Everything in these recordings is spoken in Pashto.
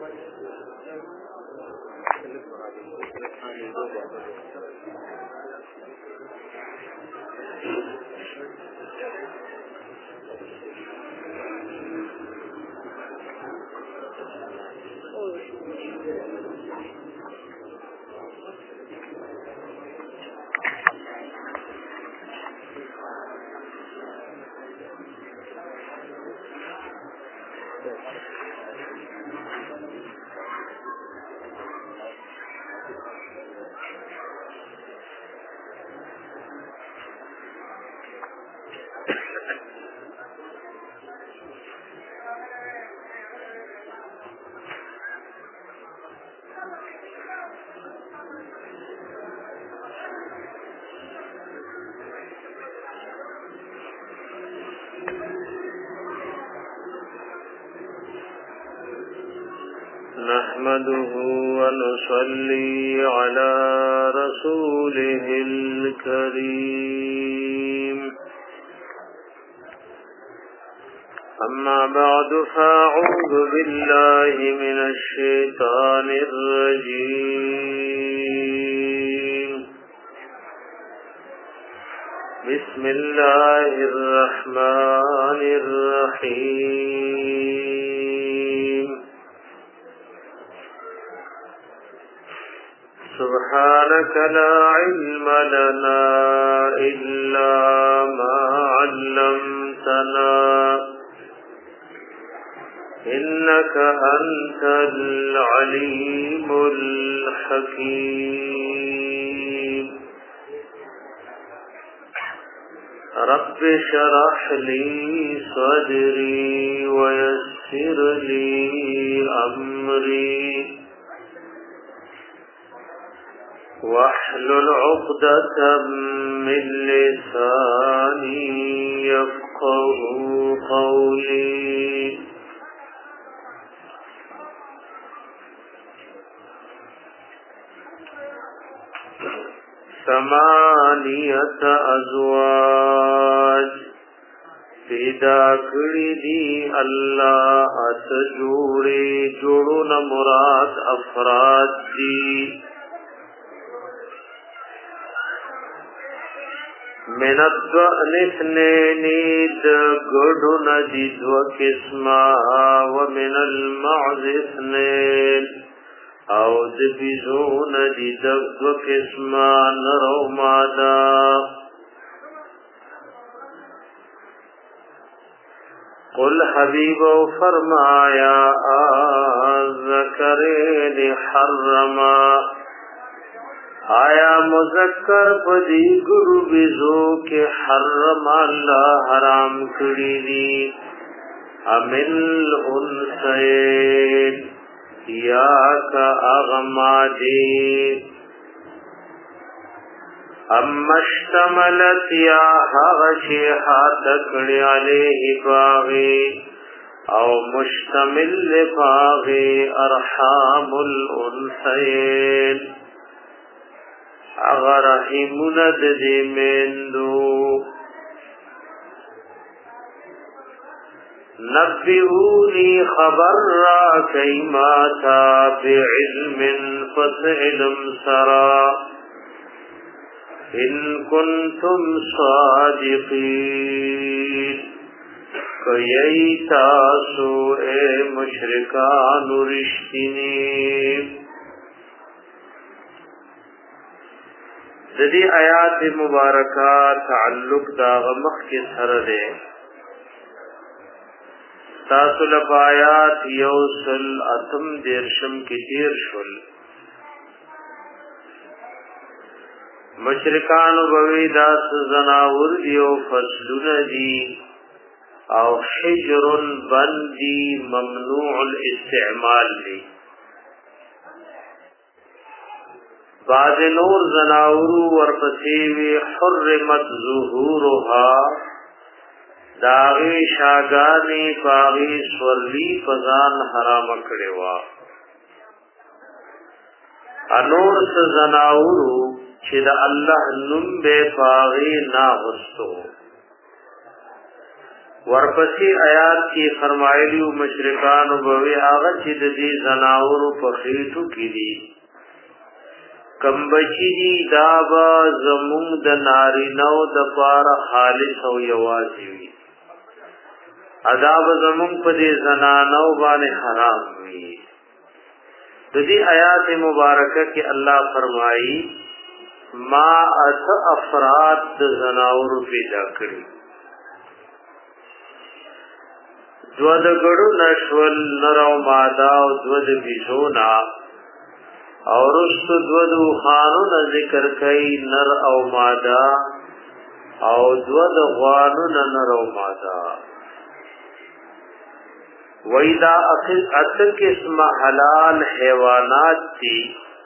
नहमदुहु व नुसल्ली अला रसूलिहिल करीम। अम्मा बअदु फ़अऊज़ु बिल्लाहि मिनश शैतानिर रजीम। बिस्मिल्लाहिर रहमानिर रहीम। सुब्हानक ला इल्म लना इल्ला मा अल्लमतना इन्नक अंतल अलीमुल हकीम। रब्बि शरह ली सदरी व यस्सिर ली अमरी वहलुल उक़दतम मिन लिसानी यफ़क़हू क़ौली। समानियत अज़वाज पैदा करी दी अल्लाह अत जोड़े जोड़ो न मुराद अफराद दी। मिनद्दअन इस्नैनी गढ़ो नदी द्व किस्मा व मिनल मअज़ इस्नैन औ दिबिज़ो नदी द्व किस्मा नरो मादा। कुल हबीबो फरमाया ज़करैन हर्रमा आया मुज़क्कर पदी गुरु बिजो के हर्म अल्लाह हराम करी दी। अमिल उनसैन या का अगमादे अम्मश्तमलत या हगशे हाथकड़े अलैहि बागे औ मुश्तमिल बागे अरहामुल उनसैन अगर हिमुनद दे मेंदो। नब्बिऊनी खबर रा कैमा था बिइल्मिन फस इल्म सरा इन कुंतुम सादिकीन। कयई तासो ए मुशरिकान रिश्तिनी। जदी आयात मुबारका ताल्लुक दाग मख के सर दे तासुल आयात यौसल अतम देरशम की देरशुल मुशरिकान बवीदास जनाउर दियो फसलुन दी औ हिजरुन बंदी ममनूउल इस्तेमाल ली। बाद नूर जनाउरू वर्पसेवी हुर्रिमत ज़ुहूरुहा दागी शागानी पागी स्वर्ली फजान हराम कड़ेवा। अनूर से जनाउरू छिद अल्लाह नुम्बे पागी ना हुस्तो ورپسې آیات کې فرمایلی مشرکان وبوي هغه چې د دې زناور په خېټو کې دي کم بچی دي دا به زمون د نارینو د پاره خالص او یوازې وي عذاب زمون په دې زنانو باندې حرام وي د دې آیات مبارکه کې الله فرمایي ما ات افراد د زناور پیدا کړی دو د ګړو نشول نرو ماده او دو د بيزونا او رست دو د خانون ذکر کوي نر او ماده او دو د غوانو نر او ماده وَإِذَا أَتَكَ اسْمَ حلال حیوانات تی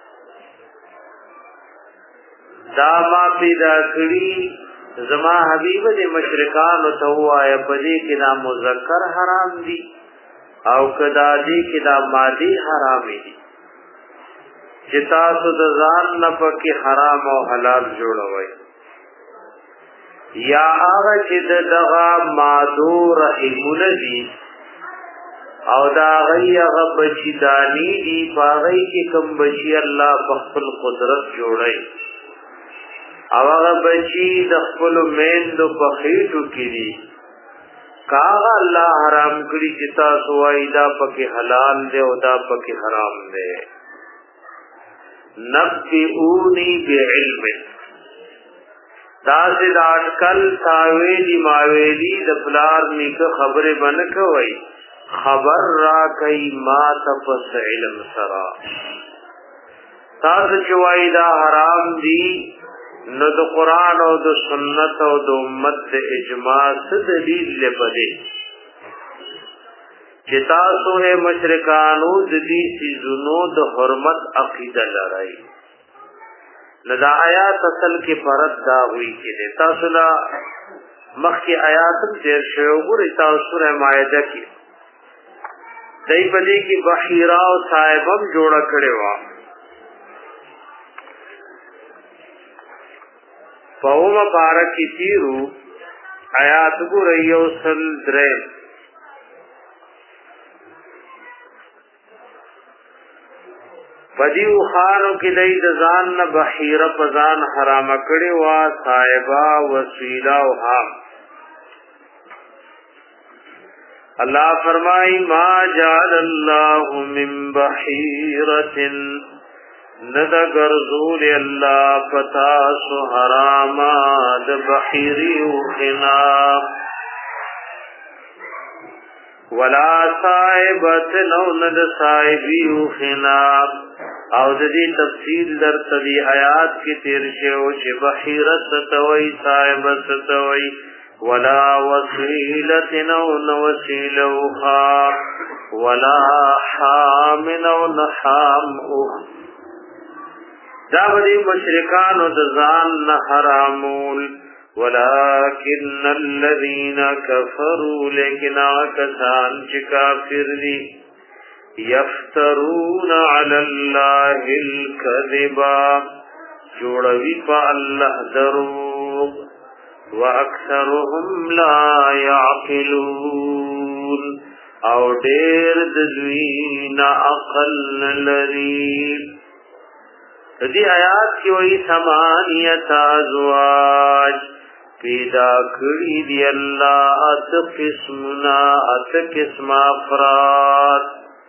دا ما پیدا کړی زما حبیب دې مشرکان ته وایا پدې کې دا مذکر حرام دي او کدا دې کې دا مادي حرام دي چې تاسو د ځان نه پکې حرام او حلال جوړوي یا هغه چې دغه مادو رحمون دي او دا غیغه بچی دانی دی پاغی کی کم بچی اللہ بخفل قدرت جوڑی او هغه بچی د خپل میند په خېټو کې دي کاغه الله حرام کړی چې تاسو وای دا پکې حلال دی او دا پکې حرام دی نبئونی بعلم تاسو دا اٹکل تاویلی ماویلی د پلار نیکه خبره بنه کوي خبر را کئی ما تپس علم سرا تاسو چوائی دا حرام دی نو د قرآن او د سنت او د امت د اجماع څه دلیل لپاره چې تاسو یې مشرکانو د دې سيزونو د حرمت عقیده لرئ نو دا آیات اصل کې فرض دا وی چې تاسو لا مخکې آیات تیر شوی وګورئ تاسو سورہ مائده کې دای په دې کې بحیرا او صاحبم جوړ کړي وا پوم بارکی تیرو آیات ګورئ سل درې بدیو خانو کې دای د ځان نه بحیره پزان حرام کړي وا صاحبا وسیلا او هم اللہ فرمائی ما جعل اللہ من بحیرت ند گرزول اللہ پتاس حراما د بحیری اخنا ولا صائبت نو ند صائبی اخنا او د دې تفصیل در تدی آیات کی تیر شو چې بحیرت توي صائبت توي ولا وسیلت نو وسیلو خا ولا حام نو نحام اخ دا بدی مشرکان و دزان حرامول ولكن الذين كفروا لكن آکسان چی کافر دی یفترون علی اللہ الكذبا جوڑوی پا اللہ دروغ وَأَكْثَرُهُمْ لَا يَعْقِلُونَ او دیر دزوین عقل لری دی آیات کی وی ثمانیت ازواج پیدا کری دی اللہ ات قسمنا ات قسم افراد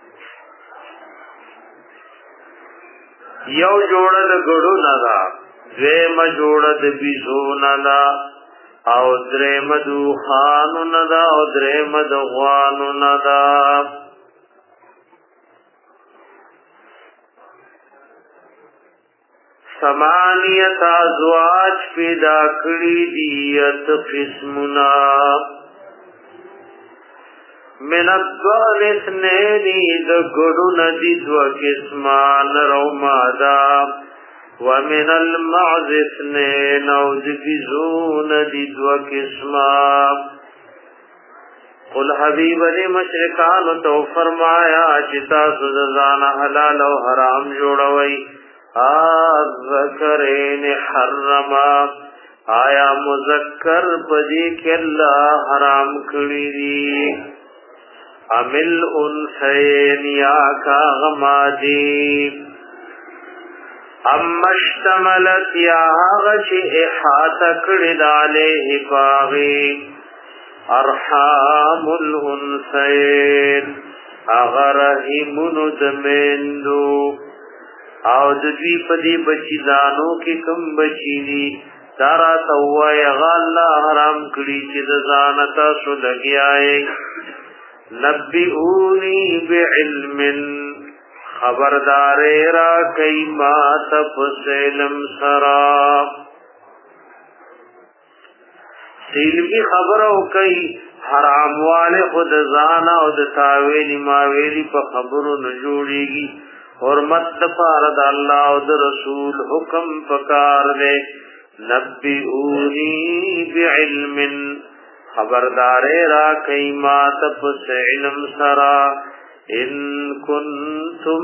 یو جوڑد گڑو ندا دویم جوڑد بیزو ندا او درم دو خانو ندا او درم دو غوانو ندا ثمانیت ازواج پیدا کری دیت قسمنا من الدوال اثنینی دا گڑو ندی دو قسمان رو مادا ومن المعز اثنين او دفزون دي دو قسما قل حبیب علی مشرکان تو فرمایا چتا سزان حلال و حرام جوڑوئی الذکرین حرما آیا مذکر پدی کې الله حرام کړی دي امل انثین یا کا غمادی اما اشتملت یا غش احاطه کړی علیه باغی ارحام الانثین اغرهمون دمندو او د دوی په دې بچی دانو کې کم بچی دي دارا توای غلا حرام کړی چې د ځان تاسو لګیاي نبئونی بعلم خبردار را کای ما تفسلم سرا علمی خبر او کای حرام والے خود ځان او د تاویلی ماویلی په خبرو نه جوړیږي حرمت دفارد اللہ و در رسول حکم پکار دے نبئونی بعلم خبردار را قیمات پس علم سرا ان کنتم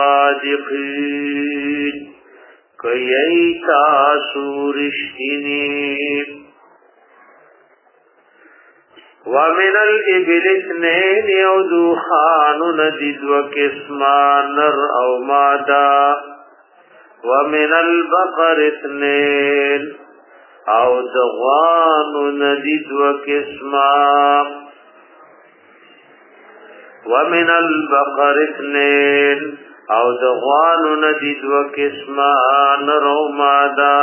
صادقین کئی تاسو رشتینی ومن الابل اثنين يودو خان ندد وكسما نر او مادا ومن البقر اثنين او دغوان ندد وكسما ومن البقر اثنين او دغوان ندد وكسما نر او مادا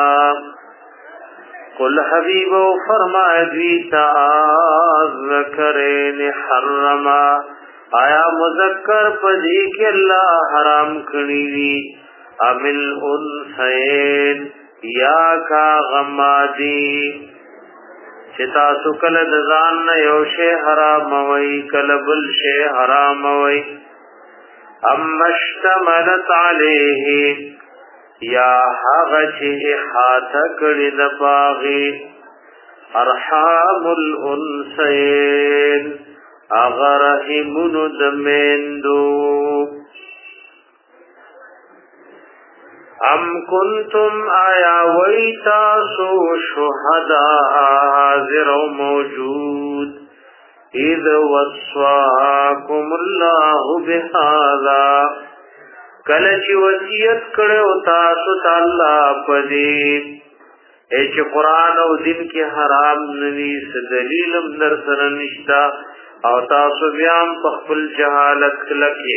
قل حبیبو فرمائے دویتا ذکرین حرما آیا مذکر پدی کہ اللہ حرام کنیوی امل انسین یا کا غمادی چتا سکل دزان یوشے حرام وی کلبل شے حرام وی امشتملت علیہ یا حغچ احاطہ کڑی دباغی ارحام الانسین اغرحمن دمیندو ام کنتم آیا ویتاسو شہداء حاضر و موجود اذ وصواکم اللہ بہذا کله چې وصیت کړو تاسو تعالی پدې چې قران او دین کې حرام نوي څه دلیلم در سره نشتا او تاسو بیا په خپل جهالت لکه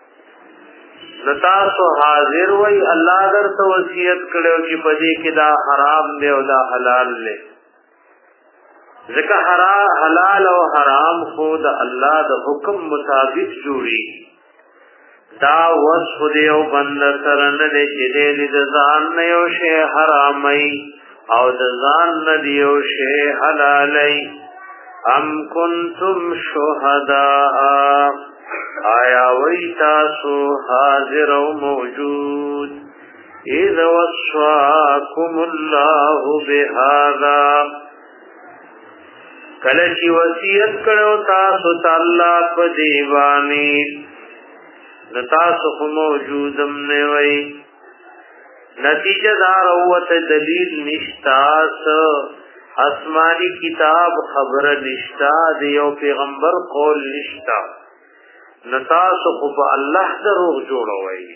تاسو حاضر وای الله درته وصیت کړو چې پدې کې دا حرام دی او دا حلال دی ځکه حلال او حرام خو د الله د حکم مطابق جوړي دا وصف دیو بند سرن دے چی دے د ځان نه یو شی حرامي او د ځان نه دیو شی حلالي ام کنتم شهداء آیا وی تاسو حاضر او موجود اذ وصاکم الله بهذا کله چې وصیت کړو تاسو تعالی په دیوانی نتاسو موجودم نه وای نتیجه دار اوت دلیل نشتاس آسمانی کتاب خبر نشتا دیو پیغمبر قول نشتا نتاسو خو الله دروغ جوړوي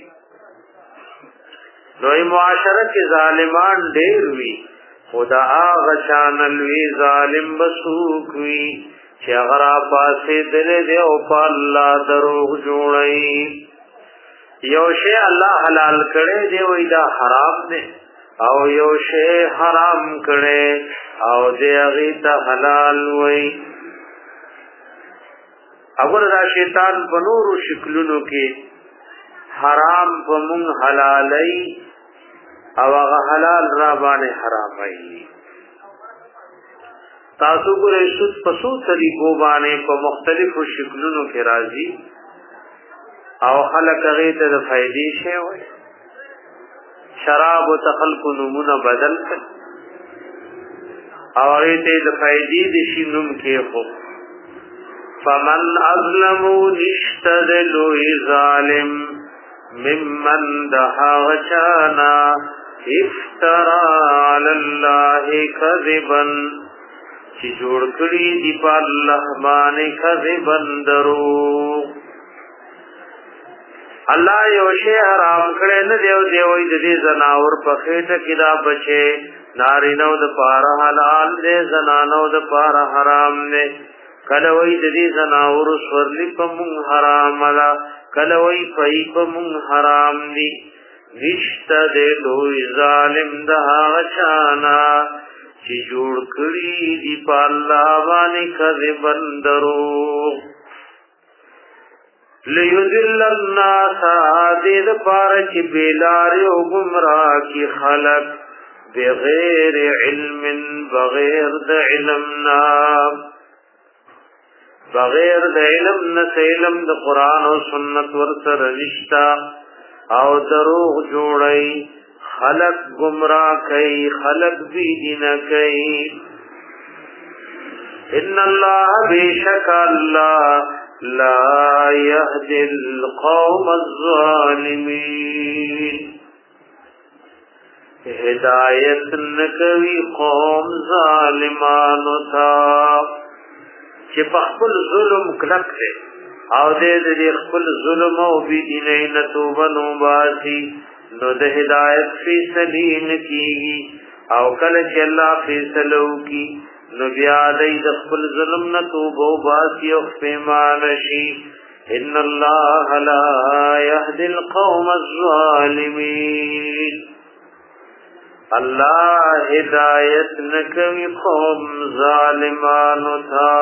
نوې معاشره کې ظالمان ډېر وي خدا هغه شانلوي ظالم بسوک وي چې هغه پاسې دلې دی او په الله دروغ جوړي یو شی الله حلال کړي دی وای دا حرام دی او یو شی حرام کړي او دی هغه ته حلال وای اگر دا شیطان بنورو شکلونو کې حرام په مون حلالای او هغه حلال را باندې حرامای تاسو ګورئ سود پسو طریقو باندې په مختلفو شکلونو کې راځي او خلک هغه ته د فائدې شی وي شراب او تخلق نمونه بدل کړ او هغه ته د فائدې د شینوم کې خو فمن اظلم نشتدل ظالم ممن دها وچانا افترا علی اللہ کذبا چی جوڑ کری دی پا اللہ بانے کذبا درو اللہ یوشے حرام کڑے ندیو دیوئی دی زناور پخیٹ کدا بچے نارینو د پارا حلال دے زنانو د پارا حرام دے کلوئی دی زناور سورلی پا من حرام دا کلوئی پئی پا من حرام دی نشتا دے لوی ظالم دہا غچانا چی جوڑ کری دی پا اللہ بانی کذبن درو لیذل الناس دید پارچ بیلاری و گمراہ کی خلق بغیر علم بغیر د علمنا بغیر د علم نس علم د قرآن و سنت ورسر رشتہ او دروغ جوڑی خلق گمراہ کئی خلق بیدین کئی ان اللہ بیشک اللہ لا یهدی القوم الظالمین ہدایت نکوی قوم ظالمانو تا چی پخبل ظلم کلک دے او دې خپل ظلم او بيدینۍ نتوبنو باسي نو د هدایت فیصله کیږي او کله چې الله فیصله وکي نو بیا د خپل ظلم نتوبو باسي او پیمان شي ان الله لا يهدي القوم الظالمين الله هدایت نکوي قوم ظالمانو ته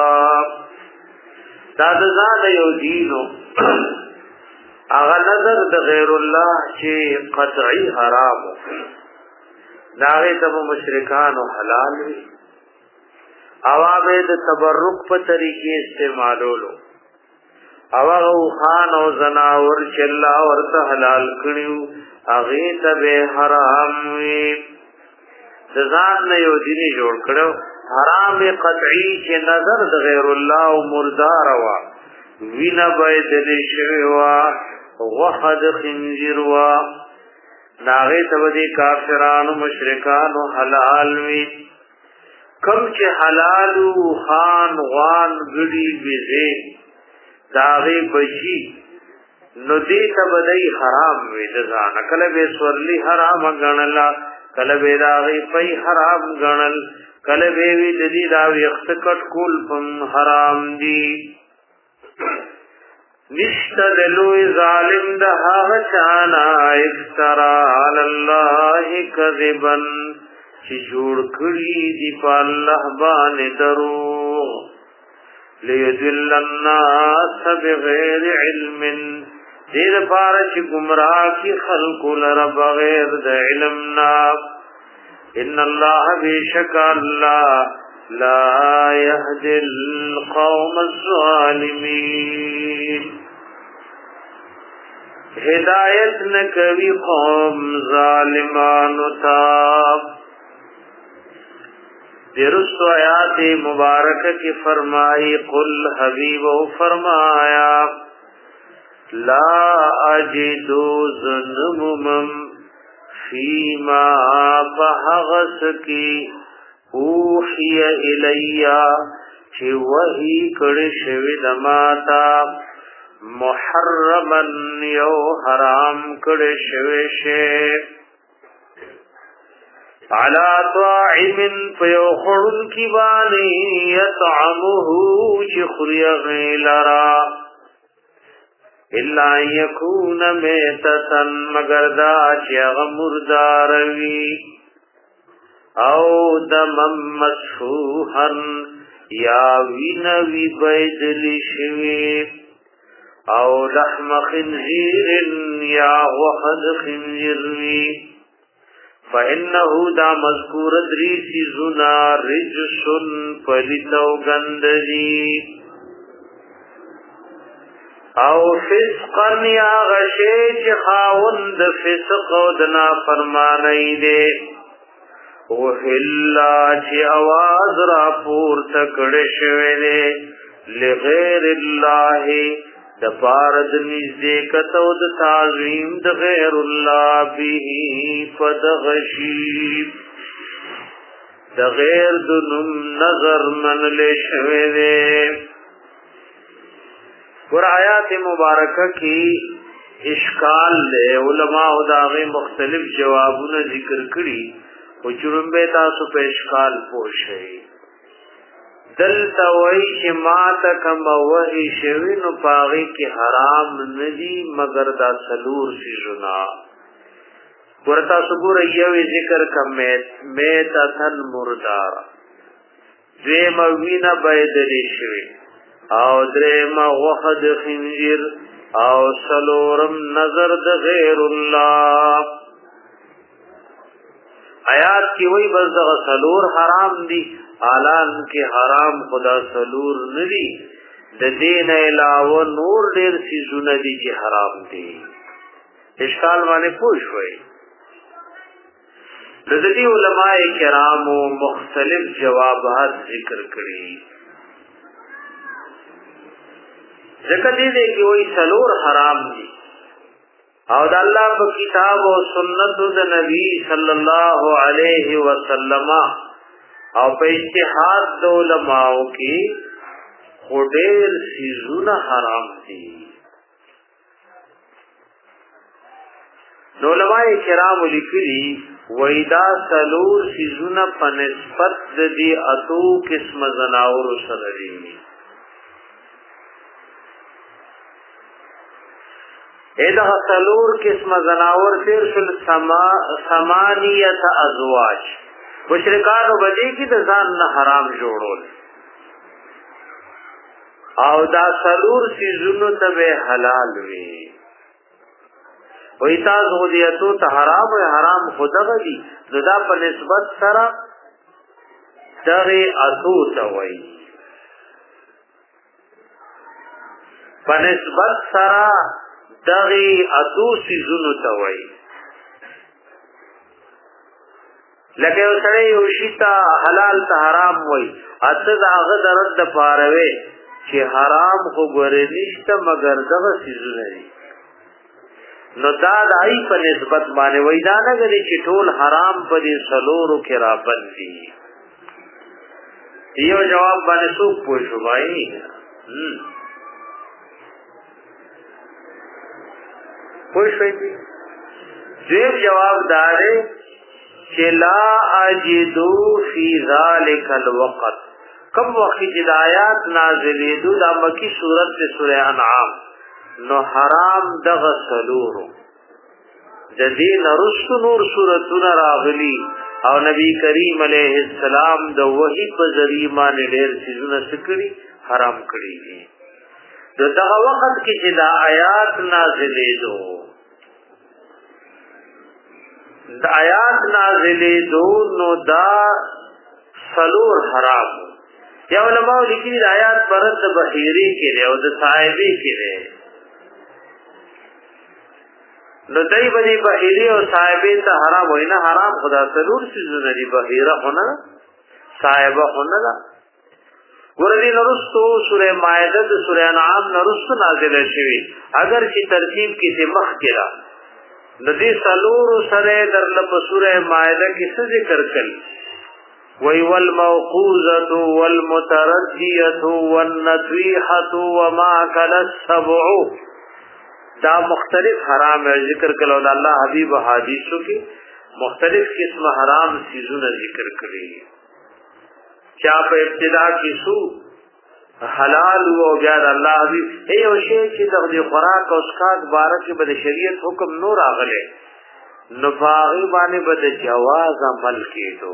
دا د ځان یو دینو هغه نظر د غیر الله چې قطعی حرام دا غته مشرکان او حلال وي او هغه د تبرک په طریقې استعمالولو او هغه خان او زناور چې الله ورته حلال کړیو هغه ته به حرام وي د ځان یو دین جوړ کړو حرام قطعی چې نظر د غیر الله او مردار وا وینا باید دې شوی وا وحد خنزیر وا ناغه تبدی کافرانو مشرکانو حلال وی کم چې حلال خان غوان غړي بيزه داغه بچي نو دې تبدی حرام وی ځان کله به سورلی حرام غنلا کله به داغه پي حرام غنل کله به وی د دې دا وخت کټ کول پم حرام دي نشته د لوی ظالم د هغه چانا افترا علی الله کذبا چې جوړ کړی دی په الله باندې درو لیذل الناس بغیر علم دیر پارچ گمراہ کی خلق لر بغیر د علمنا ان الله بیشک الله لا يهدي القوم الظالمين ہدایت نکوی قوم ظالمانو تا درست آیات مبارک کی فرمائی قل حبیبو فرمایا لا اجدو ظنمم فیما فحغس کی اوحی الیا چی وحی کڑی شوی دماتا محرمن یو حرام کڑی شوی شیف علا طاعم پیو خڑن کی بانی یطعمہو چی خری غیلرا الا یکون میتتن مگر دا چی غمرداروی او دمم مسفوحن یا وینوی بیدلی شوی او لحم خنزیر یا وحد خنزیروی فإنه دا مذکور دریسی زنا رجسن پلیتو گنددی او فسقن یا غشیچ خاوند فسق و دنا فرمانی دے وحلا چی آواز را پور تکڑ شوی دے لغیر اللہ د پارد نزدې کتو د تعظیم د غیر الله به فدغشی د غیر د نوم نظر من لشوه دے. ور آیات مبارکه کی اشکال لے علماء داغه مختلف جوابونه ذکر کړي او چرمبه تاسو په اشکال پوښی دلته وای چې ما تکم وحی شوی نو پاغي کې حرام ندی مگر دا سلور سيزنا ورتا صبر یو ذکر کمیت میتن مردار دوی موینا بيدلی شوی او درې ما وحد خنزیر او سلورم نظر د غیر الله. آیات کی وی بس دغه سلور حرام دی اعلان کې حرام خدا سلور ندی د دین علاوه نور ډیر سيزونه دي چې حرام دي. اشکال باندې پوښوي د دې علماء کرامو مختلف جوابات ذکر کړي. ذکر دې کې وایي سلور حرام دي او د الله په کتاب او سنت د نبی صلی الله علیه وسلم او په اجتهاد د علماءو کې خډیر سيزونه حرام دي. نو علماء کرام لیکلي وېدا سلور سيزونه په نسبت د دې اتو قسم زناور سره دي. اذا سلور قسم زناور تیر شل ثمانیت ازواج مشرکانو بدی کی د ځان نه حرام جوړول او دا سلور سيزونو ته حلال وي وې تاسو دیاتو ته حرام خدغه دي دا په نسبت سره دغه اتو ته وایي په نسبت سره دغی اتو سیزونو تاوئی لکه یو سړی یو شی ته حلال ته حرام وای اته داغه درد د پاروي چې حرام خو ګورې نشته مگر دغه سيزونه دي نو دا دای په نسبت باندې وای دا نه غلي چې ټول حرام په دې سلورو کې را بندي یو جواب باندې څوک پوښو وای پوښوي دې جواب دارې چې لا اجدو فی ذلک الوقت کم وقت هدایات نازلې دو د مکی سورۃ سورہ انعام نو حرام دغه سلورو د دې نرست نور سورۃونه راغلي او نبی کریم علیه السلام د وحی په ذریعہ باندې ډېر چیزونه سکړي حرام کړی دي دغه وخت کې چې دا آیات نازلې دو د آیات نازلې دو نو دا سلور حرام یا علماء لیکلي د آیات پرد بحیری کې او د صاحبې کې نو دای باندې بحیری او صاحبې ته حرام وینا حرام خدا سلور سيزونه دي بحیره هونه صاحبه هونه دا ورته نرستو سورہ مائده د سورہ انعام نرستو نازله شوی اگر چې ترتیب کې ته مخ کړه ندی سلور سره در لپ سورہ مائده کې څه ذکر کړي وی والموقوذه والمترديه والنطيحه وما كل السبع دا مختلف حرام ذکر کړه او الله حبیب حدیثو کې مختلف قسم حرام چیزونه ذکر کړي چا په ابتدا کې سو حلال او بیا الله حبیب ایو شی چې د خوراک او اسکاک بارک به شریعت حکم نور اغله نفاغی باندې به جواز عمل کېدو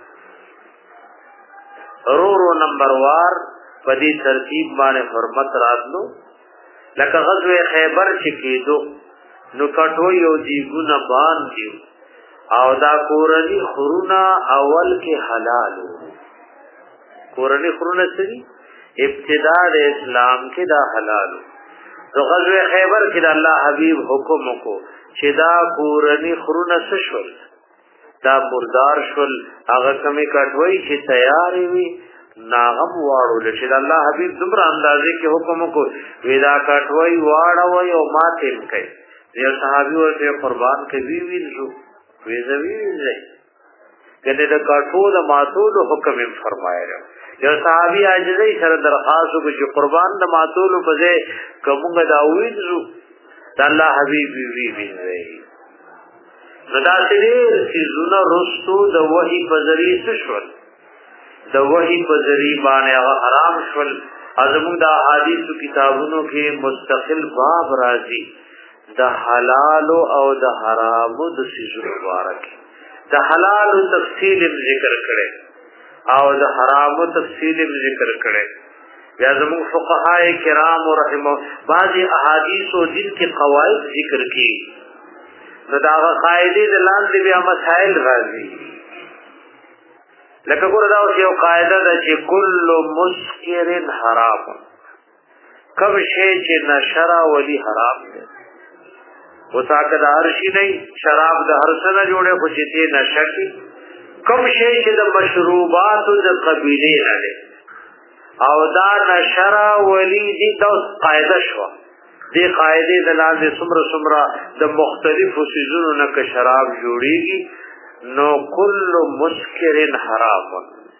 رو نمبر وار په دې ترتیب باندې حرمت راتلو لکه غزوه خیبر چې کېدو نو کټو یو دیګونه باندې او دا کورنی خرونا اول کې حلالو کورنی خرونا سری ابتداء اسلام کې دا حلالو تو غزوه خیبر کې دا الله حبیب حکم کو چې دا کورنی خرونا سشول دا مردار شول هغه کمی کټوي چې تیار وي ناغم واړو لشي الله حبيب دمر اندازې کې حکم کو ودا کټوي واړو او ماتم کوي یو صحابي ورته قربان کوي وینځو ویزوي کنه د کټو د ماتولو حکم یې فرمایلی یو صحابي عاجزي سره درخواست وکړي چې قربان د ماتولو په ځای کومه دا وینځو د الله حبيب وینځي نو دا سړي چې رستو د وحي په ذریعہ شول د وحي په ذریعہ باندې حرام شول ازمو د احادیث کتابونو کې مستقل باب راځي د حلال او د حرام د سيزونو مبارک د حلال تفصیل ذکر کړي او د حرام تفصیل ذکر کړي یا زمو فقهای کرام رحمه بعضی احادیث او دین کې قواعد ذکر کړي نو دا قاعده د لاندې بیا مسائل راځي لکه ګور دا یو قاعده ده چې کل مسکر حرام کوم شی چې نشرا ولی حرام دی وساکه د هر شي نه شراب د هر څه نه جوړه خو چې ته نشکی کوم شی چې د مشروبات د قبیله نه دی او دا نشرا ولی دي دا قاعده شو دی قاعده د لاندې څومره د مختلفو سيزونو نه ک شراب جوړيږي نو کل مسکر حرام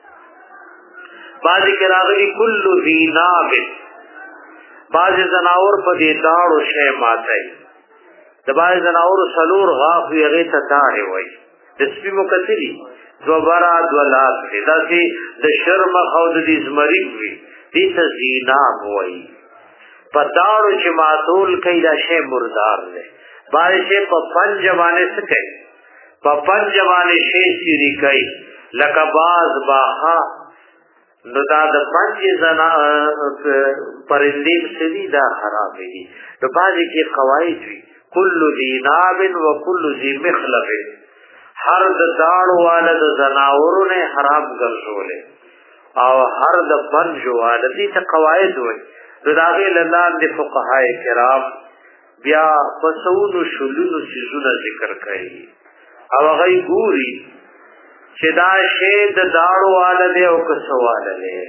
بعضی کې راغلي کل ذیناب بعضی زناور په دې داړو شی ماتای د بعضی زناور سلور غاف یې ته داړي وای د سپي مکتلی دوباره دولات دا چې د شرم او د دې زمری وي دې ته زیناب وای په داړو چې ماتول کای دا شی مردار دی بعضی شی په پنځ باندې څه کوي په پنځ باندې شی سری کوي لکه باز باها نو دا د پنځ زنا پرندې سری دا خراب دي د باندې کې قواعد وي کل ذیناب و کل ذی مخلب هر د داړو والا د زناورو نه حرام ګرځولې او هر د پنځ والا دي ته قواعد وي دغه لاندې د فقهای کرام بیا پسونو شلونو سيزونه ذکر کوي او هغه ګوري چې دا شی د داړو والا دی او کسواله دی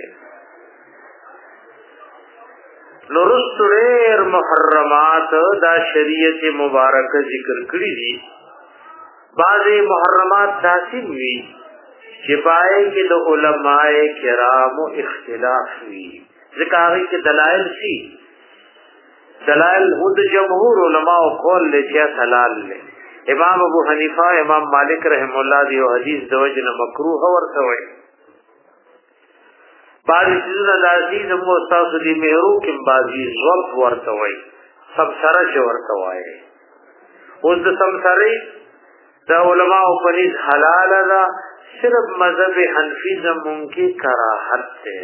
نورستړر محرمات دا شریعت مبارک ذکر کړی دي بعضی محرمات داسې وي چې پای کې د علماء کرامو اختلاف وي ځکه هغه کې دلایل شي دلایل خود جمهور علماء قول له چې حلال له امام ابو حنیفه امام مالک رحم الله دی او حدیث د وجه مکروه ورته وي بعضی چیزونه داسې زمو استاد دی مهرو کې بعضی ضبط ورته وي سب سره چې ورته وي اوس د سم سره د علماء په نس حلال ده صرف مذهب حنفی زمون کې کراهت ده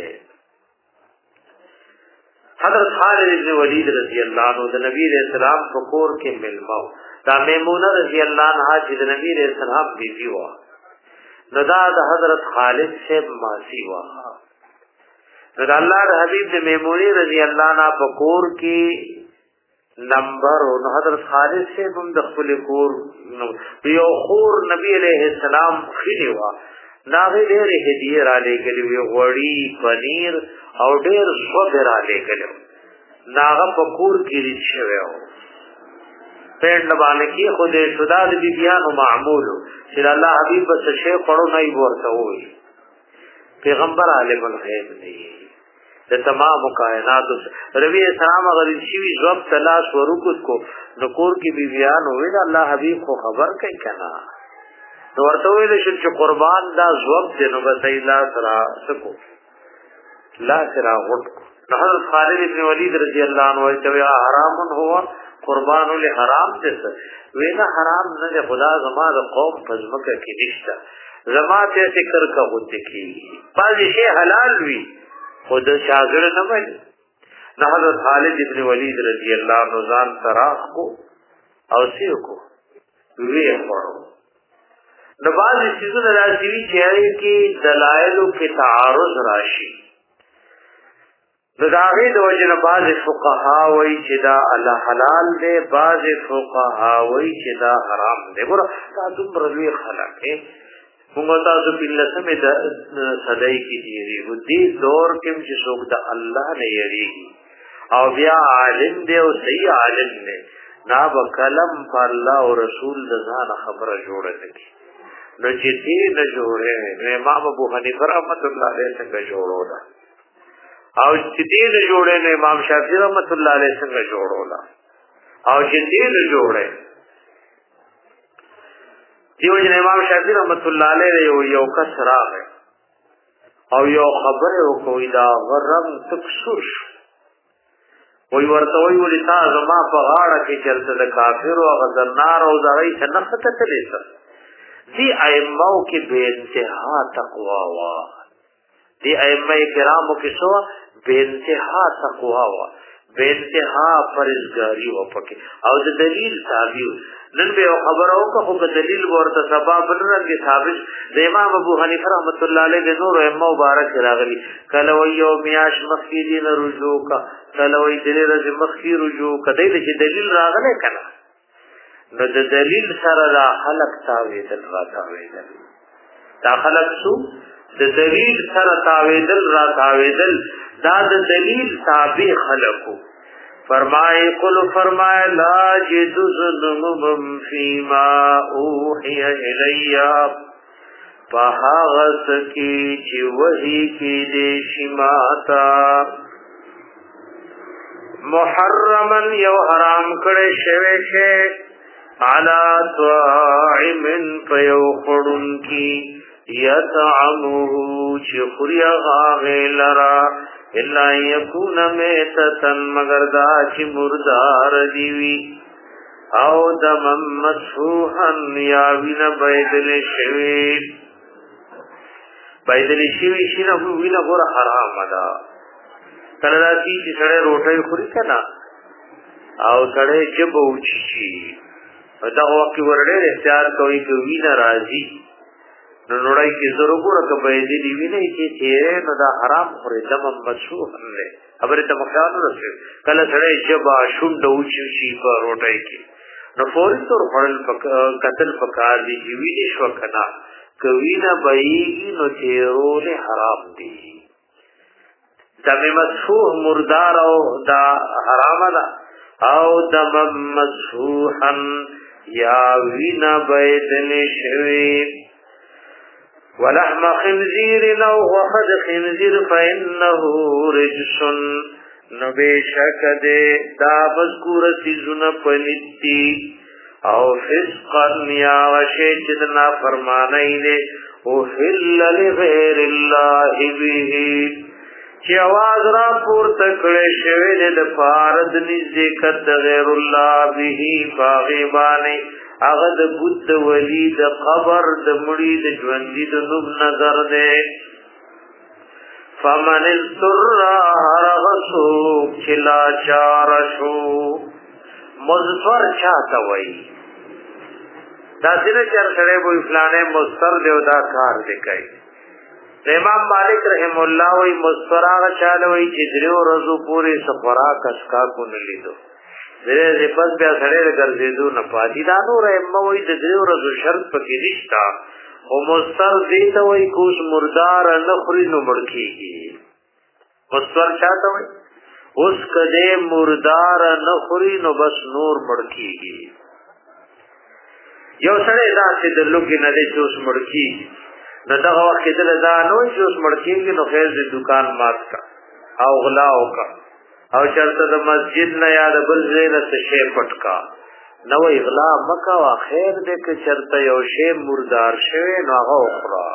حضرت خالد بن ولید رضی اللہ عنہ د نبی علیہ السلام په کور کې ملمو دا میمونہ رضی اللہ عنہا چې د نبی علیہ السلام بیبي و نو دا د حضرت خالد سے ماسی و نو دا الله د حبیب د میمونی رضی اللہ عنہ په کور کې نمبر نو حضرت خالد سے هم د خپل کور یو خور نبی علیہ السلام خېلی و ناغه ډېر هدیه را لګلې وی غوړی پنیر او ډېر صبر را لګلې ناغه پکور کې لري و پند باندې کې خوده شداد بیبیانو معمول چې الله حبیب بس شیخ پړو نه ورته وي پیغمبر عالم الغیب دی د تمام کائنات ربی اسلام غریب شي ضبط تلاش ورکوت کو نکور کې بیبیانو وی الله حبیب خو خبر کوي کنا نو ورته ویل چې قربان دا ضبط نو بس الله سره سکو لا سره غټ نو حضرت خالد ابن ولید رضی اللہ عنہ چې حرام هو قربان له حرام څه وینا حرام نه خدا زما د قوم پزمکه کې نشته زما ته فکر کا وته کی بعضی شی حلال وی خود شاګر نه مانی نه حضرت خالد ابن ولید رضی اللہ عنہ ځان تراخ کو او سیو کو وی پړو نو بعضی چیزونه راځي چې کې دلایل کې تعارض راشي دغه د وجه نه بعض فقها وایي چې دا الله حلال دی بعض فقها وایي چې دا حرام دی ګور دا دومره لوی خلک موږ تاسو په لسمه د صدای کې دی و دې دور کې چې څوک د الله نه یریږي او بیا عالم دی او صحیح عالم دی نا بکلم پر الله او رسول د ځان خبره جوړه نکي نو چې دې نه جوړه نو امام ابو حنیفه رحمۃ اللہ علیہ څنګه جوړولا او چې دې نه جوړه نو امام شافعی رحمۃ اللہ علیہ څنګه جوړولا او چې دې نه جوړه دیو جن امام شافعی رحمۃ اللہ علیہ یو کس راغ او یو خبره وکوي دا غرم تکسوش وی ورتوی ولی تا زما په غاړه کې چلته د کافر او غزنار او دغی څنګه تللی سر دی ائمه کې بے انتها تقوا وا دی ائمه کرامو کې سو بے انتها تقوا وا بے انتها پرهیزګاری و پکې او د دلیل تابع نن به خبرو کو په دلیل ورته سبب نرګي ثابت د امام ابو حنیفه رحمۃ اللہ علیہ د نور ائمه مبارک راغلی کله ویو میاش مخکیدین رجوع کا کله وی دلیل رز مخکی رجوع کدی چې دلیل راغله کنه نو د دلیل سره دا خلق تاویدل را تاویدل دا خلق شو د دلیل سره تاویدل را تاویدل دا د دلیل تابع خلقو فرمائے قل فرمائے لا جد ظلمم فیما اوحی الیا فحاغس کی چی وحی کی دیشی ماتا محرمن یو حرام کڑے شوے شے علا طاعم پیو خڑن کی یطعمہو چی خوریا غاغی لرا الا یکون میتتن مگر دا چی مردار دیوی او دم مسفوحن یا وین بیدل شوی شینا وین غور حرام دا کلراتی چی سڑے روٹای خوری کنا او سڑے جب اوچی دا وقتی ورده اختیار کوئی که وین رازی نو نوڑای کی ضرور که بیدی دیوی نئی چی تیرے نو دا حرام خوری دم مسوحن لے خبری تا مخیانو رسول کل سڑے جبا شند اوچی پا روٹای کی نو فوری طور خورل قتل پکار دی جیوی نشو کنا کوینا باییگی نو تیرون حرام دی دم مسوح مردار او دا حرام دا او دم مسوحن یا وینا بیدن شوی ولحم خنزیر نو وخد خنزیر فإنه رجس نبیشک دے دا مذکور سیزن پنیتی او فسقا یا وشیچدنا فرمانئی دے احل لغیر اللہ بیہی چی آواز را پور تکڑے شوید دفارد نزدیکت غیر اللہ بیہی باغیبانی اغد بود ولی د قبر د مړی د ژوندۍ د نوم نظر دے فمن اضطر رغسو چلا چارشو مضطر چاہتا وئی دا سینه چر سره وې فلانه مضطر دیو دا کار دکای امام مالک رحم الله وی مضطر هغه چاله وی چې دریو ورځو پورې سفرا کسکا کو نه لیدو دې پس بیا سره ګرځېدو نه پاتې دا نور ائمه وای د دې ورځو شرط پکې نشتا او مستر دې ته وای کوش مردار نه خوري نو مړ کیږي مستر چاته وای اوس کده مردار نه خوري نو بس نور مړ کیږي یو سره دا چې د لوګي نه دې اوس مړ کیږي نو دا وخت کې دا نو چې اوس مړ کیږي نو خیر دې دکان مات کا او غلا وکا او چرته د مسجد نه یاد بل زینه څه شی پټکا نو اغلا مکا وا خیر دې کې چرته یو شی مردار شوی نو هغه اخرى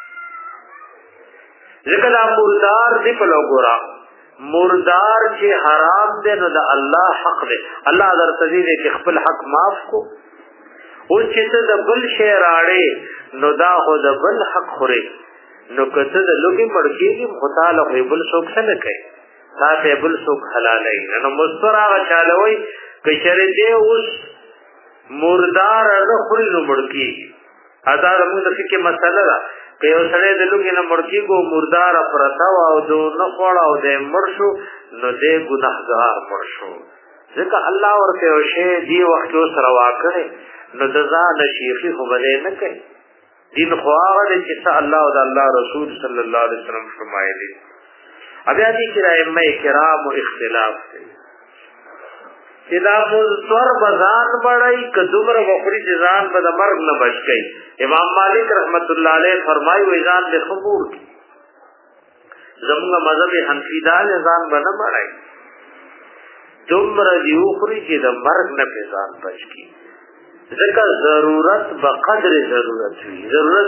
ذکر مردار دې په لګورا مردار چې حرام دې نو د الله حق دې الله درته دې چې خپل حق معاف کو او چې ته د بل شی راړې نو دا خو د بل حق خوري نو کته د لوګي مړکیږي متعال خو بل څوک څه نه کوي دا ته بل څوک حلالای نو مسترا چالوي کچره دې اوس مردار نه خوري نو مړکیږي ادا موږ د فقې مسله ده که یو سړی د لوګي نه مړکیږي مردار پرتا او دو نه خوړ او دې مرشو نو دې ګناهګار مرشو ځکه الله ورته او شی دی وخت سره واکړي نو د ځان شیخي خو بلې نه کوي دین خو هغه چې الله او الله رسول صلی الله علیه وسلم فرمایلی. بیا دې کې ائمه کرام او اختلاف دی چې دا مزور بزان بړای کدومره وخوري چې ځان به د مرګ نه بچ کی. امام مالک رحمت الله علیه فرمایي وې ځان له خبور کی زموږ مذهب حنفی دا ځان به نه بړای دومره دی وخوري چې د مرګ نه په ځان بچ کی. ځکه ضرورت به قدر ضرورت وي،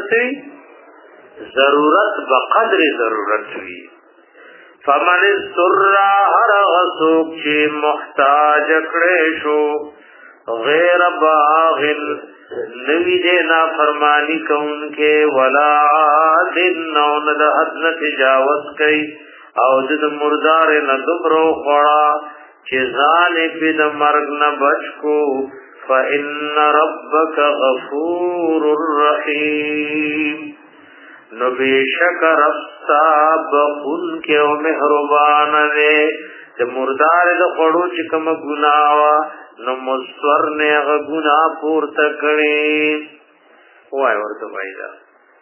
ضرورت به قدر ضرورت وي. فمن اضطر هر غسوک چی محتاج کړي شو غیر باغ نوی دینا فرمانی کون کے ولا عادن نون دا حد نه تجاوز کئی او د مردار نه دبرو خورا چی ځان په د مرګ نه بچ کو فإن ربک غفور رحیم نو بیشک ربستا بخون کے او مہربان دے د مردار د خړو چې کوم ګناوا نو مستور نه غ ګنا پورته کړي وای ورته وایدا.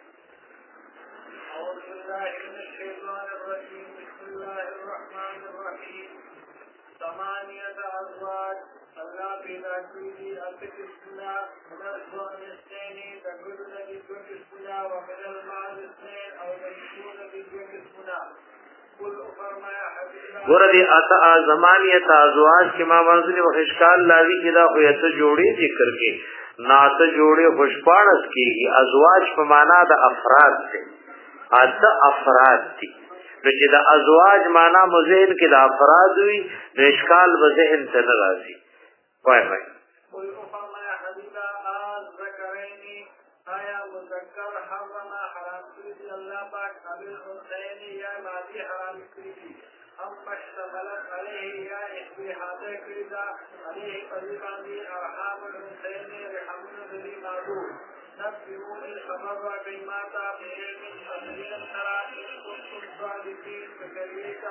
Allah پیدا کړی الکسنا ونرجون استنی تقولون بالکسنا ومن المال استن او تقولون بالکسنا قل فرمایا حبیبا ګوردی اتا زمانیت ازواج کې ما منزل او اشکال لاوی کدا خو یته جوړی ذکر کې ناته جوړه خوشپاړس کیږي. ازواج په معنا د افراد دي، اته افراد دي. نو چې د ازواج معنا مزین کې د افراد وي د اشکال به ذهن ته نه راځي. وای وای قل فرمایا حبیبا ذکرینی آیا مذکر حرم حرام کړی الله پاک قبل حسین یا ماضی حرام کړی اما اشتملت علیه یا احاطه کړی دا علیه قریبانی ارحام الحسین رحمن ذی مادو نبیون الخبر و قیماتا بعلم صدیق ترا کنتم صادقین بکریتا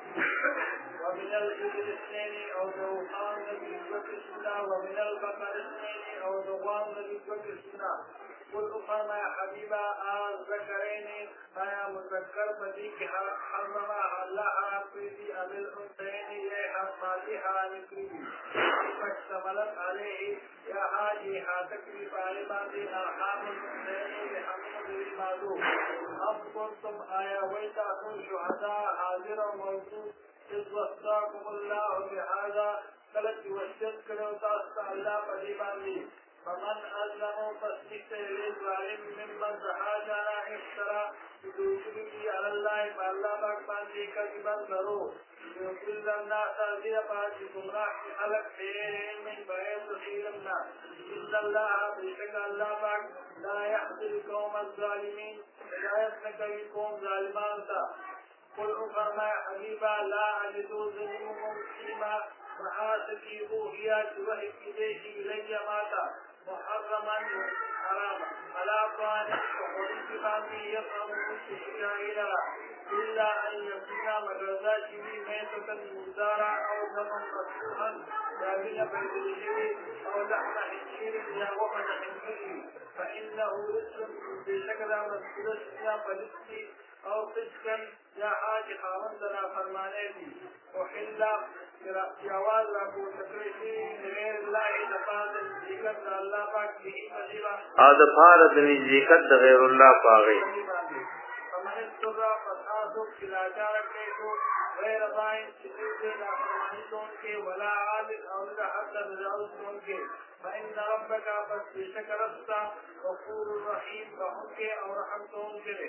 ومن الجبل اثنين او دوحان بالوقت السنة ومن البقر اثنين او دوحان بالوقت السنة قل فرمایا حبیبا ذکرین آیا مذکر بدی کی حرم اللہ حرام کردی ابل انسین یہ حرماتی حرام کردی فاشتملت علیہ یا حاجی حاتکری فالباتی ارحام الانسین لحمد المادو اب کنتم آیا ویتاکن شہداء حاضر و موجود اذ وصاکم اللہ بهذا کلت وشد کرو تاستا اللہ پدیبانی فمن أظلم فاستكت للظالم ممن تحاجر افترى بدوجبه على الله فالله باكمان دي كذبا ضرو يقول الناس زي باج گمراہ خلق من بعيد خيرنا إن الله بشك الله باك لا يحضر القوم الظالمين لا يسنك قوم ظالمان تا قل فرمایا حبیبا لا عجدو ظلمهم فيما محاسکی اوحیات وحی کی دیشی الی ماتا محرما حراما علا طعام وحدیث باندی یطعمه شجاعیلا الا ان یکونا مدرزا شوی میتتا مردارا او دما مفتوحا دابین بیدلشوی او لحن حنشیر یا ومن حنشیر فإنه رسل بشکل مسئولت یا فلسطی او فسقا یا حاج خامندنا فرمانے دی وحلا جواز لکو تکریفی غیر اللہ دفاظ ذکر اللہ پاک بھی مجیبا دفاظ ذکر غیر اللہ پاگئی فمن استرى فسادك فلا جارك ليسو غير ضائن شديد لا فرمانتون کے ولا عادل او لا حد رجعوتون کے فإن ربك بس بشك ربسا غفور رحيم رحم کے او رحمتون کے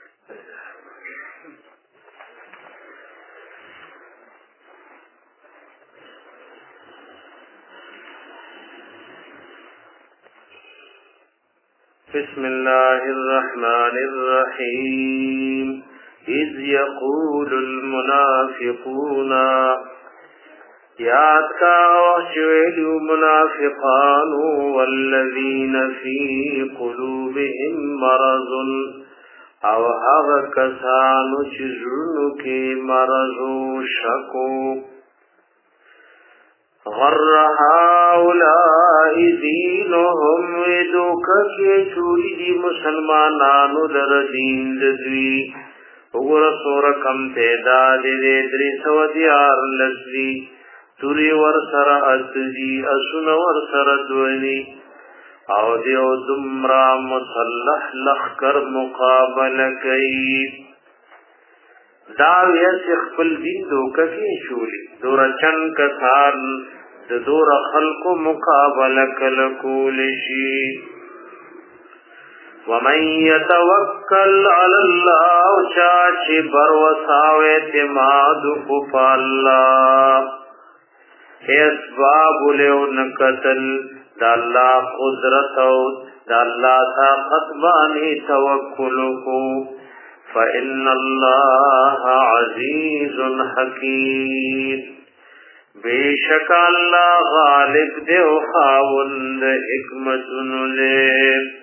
بسم الله الرحمن الرحيم إذ يقول المنافقون یاد کا وحشویل منافقان والذین فی قلوبهم مرض او هغه کسانو چې زړونو کې مرض او شکو غر هؤلاء دینهم ودوک کې چولی دی مسلمانانو در دین دوی وګوره سور کم تعداد دې 314 لسوی توری ور سره اتجی اسن ور سره دوی او دیو دمرا مسلح لخر مقابله کوي دا یې خپل دین دوکه شولي دور چن کسان د دور خلق مقابله کول شي ومن يتوکل علی الله چاچ بر وساو اعتماد کو الله اسباب له نکتل د الله قدرت او د الله طاقت باندې توکل کو فإن الله عزيز حكيم بیشک اللہ غالب دے و خاوند حکمتن لے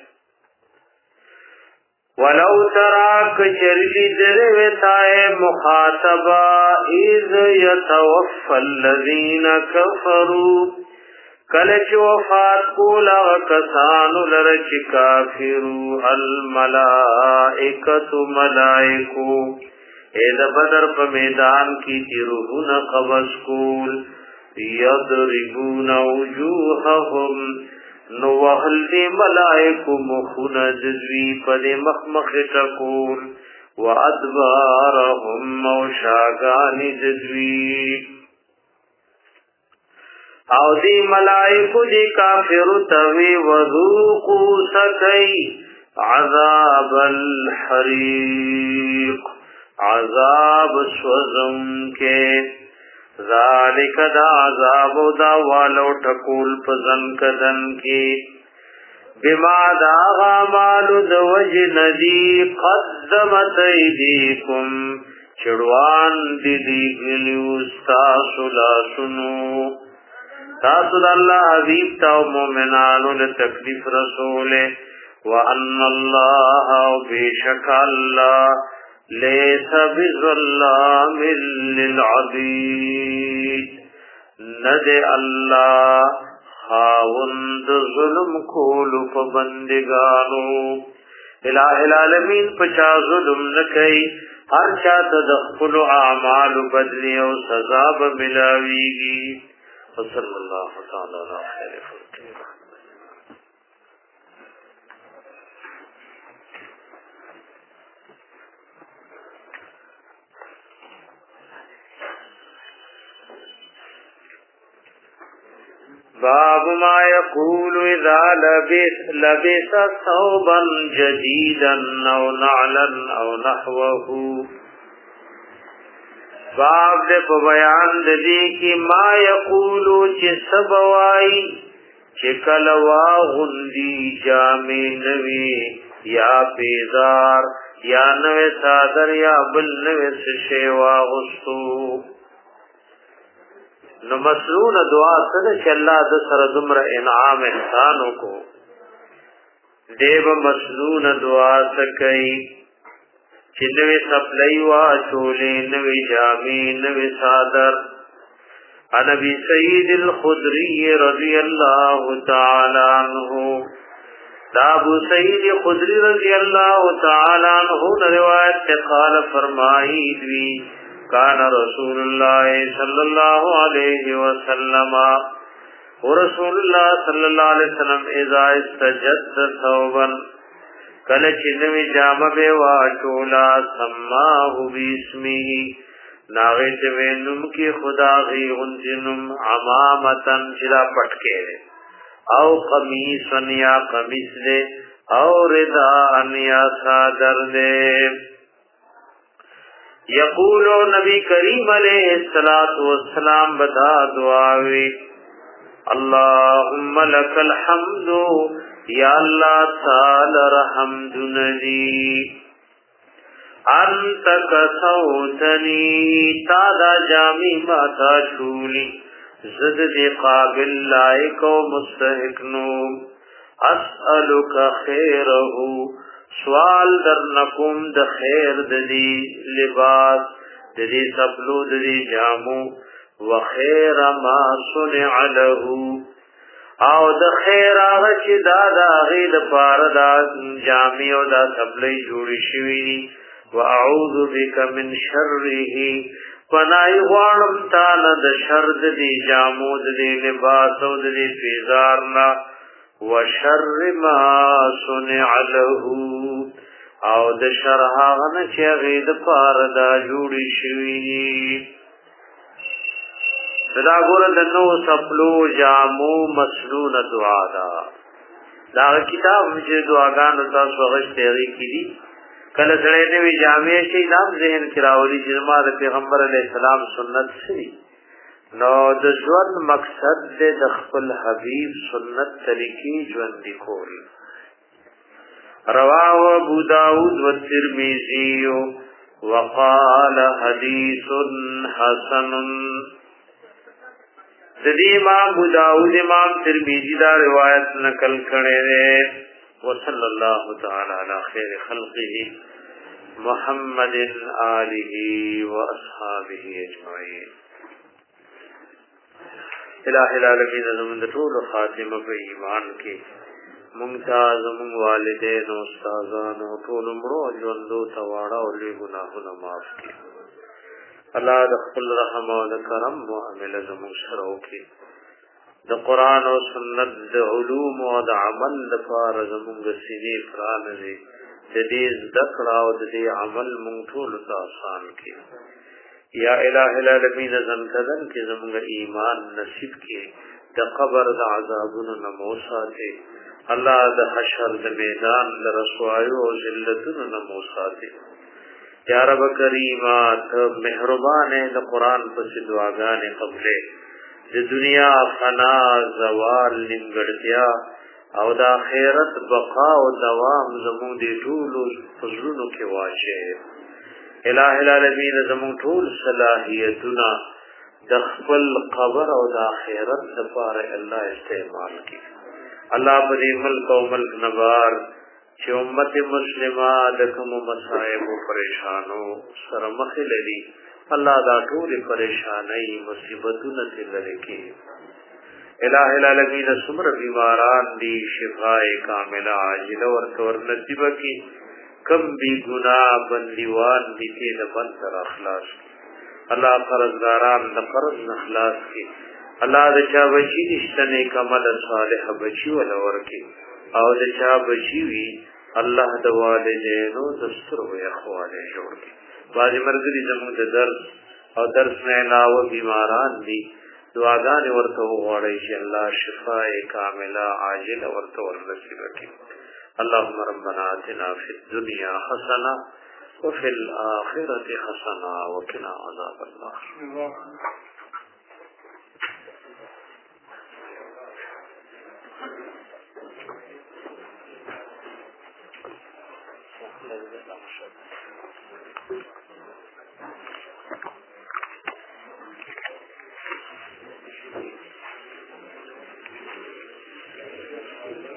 ولو تراک چرلی دروتائے مخاطبہ اذ یتوفى الذین کفروا کلچ وفات کولا کسانو لرچ کافرو الملائکت ملائکو اید بدر پا میدان کی تیروہن قبض کول یضربون وجوہهم نوحل دی ملائکو مخون جزوی پا دی مخمخ تکول وادبارهم موشاگان جزوی او دی ملائکو دی کافر توی وذوقو سکی عذاب الحریق عذاب سوزم کے ذالک دا عذاب دا والو ٹکول پزن کدن کی بما دا غامالو دا وجندی قدمت ایدیکم چڑوان دی گلیوستاسو لاسنو تاسو د الله حبیب تا مومنانو له تکلیف رسول وان الله بیشک الله ليس بظلام للعبید ند الله خاوند ظلم کول په بندگانو الہ العالمین پچا ظلم نکي هر چا تدخل اعمال بدلی او سزا به ملاويږي وصلى الله تعالى على خير خلقه باب ما يقول اذا لبس ثوبا جديدا او نعلا او نحوه باب دے په بیان د دې کې ما یقولو چې سبوای چې کلوا غندي جامې نوي یا بیزار یا نوې صادر یا بل نوې شیوا غستو نو مسلون دعا سره چې الله د سره دمر انعام احسان کو دیو مسلون دعا سکي چې نوې سپلای وا چولې نوې جامې نوې صادر نبی سید الخدری رضی اللہ تعالی عنہ دا ابو سید خدری رضی اللہ تعالی عنہ روایت قال فرمائی دی کان رسول اللہ صلی اللہ علیہ وسلم ورسول اللہ صلی اللہ علیہ وسلم اذا استجد ثوبا کل چنوی جامع بے واچولا سماہو بیسمی ناغیت وینم کی خدا غی غنزنم عمامتن چلا پٹکے او قمیصن یا قمیص دے او رداءن یا صادر دے یقولو نبی کریم علیہ السلام بدا دعاوی اللہم لک الحمد یا اللہ تعالی رحمد ندی انت کسوتنی تادا جامی ماتا چولی زد دی قابل لائق و مستحق نو اسألک خیرہو سوال در نکم د خیر ددی لباس ددی سبلو ددی جامو و خیر ما صنع له او د خیر هغه چې دا د هغې دپاره دا جامې او دا څپلۍ جوړې شوي دي واعوذ بک من شره پناه غواړم تاله د شر د دې جامو د دې لباس او د دې پیزار نه وشر ما صنع له او د شر هغه نه چې هغې دپاره دا جوړې شوي دي دا ګوره د نو سپلو جامو مسنون دعا ده دا کتاب چې دعاګانو تاسو غشتې هغې کې دي کله سړی نوې جامې شي نام ذهن کې راولي چې زما د پیغمبر علیه السلام سنت څه نو د ژوند مقصد دی د خپل حبیب سنت طریقې ژوندي کول رواه ابو داود والترمذي وقال حديث حسن د دې امام ابو داود امام ترمذی دا روایت نقل کړي دي وصلی الله تعالی علی خیر خلقه محمد آله واصحابه اجمعین الہ العالمین زمون د ټول خاتمه په ایمان کې ممتاز مون والدین او استادانو ټول مړو ژوندو تواړه او لوی ګناهونه معاف کړي الله د خپل رحم او د کرم معامله زمون سره وکړي د قران او سنت د علوم او د عمل لپاره زمون د سینې پرانه د دې ذکر او د دې عمل مونږ ټول ته آسان کړي یا الہ العالمین زنکدن کې زموږ ایمان نصیب کې د قبر د عذابونو نه مو ساتي الله د حشر د میدان د رسوایو او ذلتونو نه مو ساتي یا رب کریم ته مهربان د قران په دعاګانې قبلې د دنیا فنا زوال نیمګړتیا او د آخرت بقا او دوام زموږ د ټولو فضلونو کې واچي الہ العالمین زمون ټول صلاحیتونه د خپل قبر او د آخرت لپاره الله استعمال کړي الله په دې ملک او ملک نبار چې امت مسلمه د کوم مصائب او پریشانو سره مخ لري الله دا ټول پریشانای مصیبتونه لري کړي الہ العالمین سمر بیماران دی شفاء کامله عاجله ورته نصیب کړي کم بی گناہ بندیوان دیتی لبن سر اخلاص کی اللہ قرضداران لقرض نخلاص کی اللہ دچا بچی نشتنے کمل صالح بچی ولور کی او دچا بچی وی اللہ دوالدینو دستر و اخوالے جوڑ کی بعض مرگری زمون درس او درس میں علاوہ بیماران دی دعاگان ورطو غوڑی چی اللہ شفاء کاملہ عاجل ورطو ورنصیب کی اللهم ربنا آتنا في الدنيا حسنة وفي الآخرة حسنة وقنا عذاب النار